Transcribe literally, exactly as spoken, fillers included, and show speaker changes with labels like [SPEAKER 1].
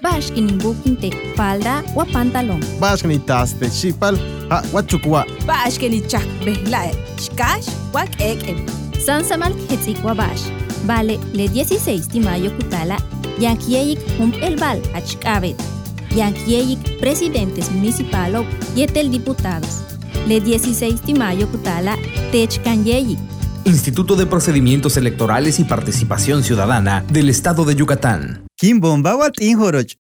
[SPEAKER 1] Bash kinimbukin falda wa pantalón.
[SPEAKER 2] Bash kinitaste chipal ha wachukwa.
[SPEAKER 3] Bash kinichak behlae. Shkash wak ekem.
[SPEAKER 1] Sansamal hetzik wa bash. Vale, le dieciséis de mayo kutala, yankieyik hump el bal achkavet. Yankieyik presidentes municipales y el diputados. Le dieciséis de mayo kutala, techkanyeyik.
[SPEAKER 4] Instituto de Procedimientos Electorales y Participación Ciudadana del Estado de Yucatán.
[SPEAKER 5] Kimbomba wat injoroch.